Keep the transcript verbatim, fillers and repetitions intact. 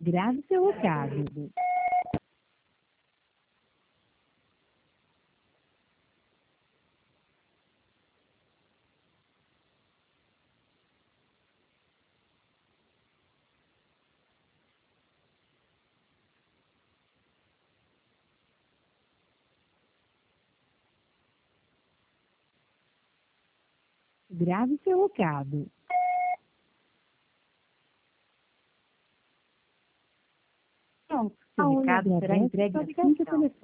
Grave seu recado. Grave seu recado. Pronto, A seu Oi recado será agradece entregue sua assim que o ligação. telefone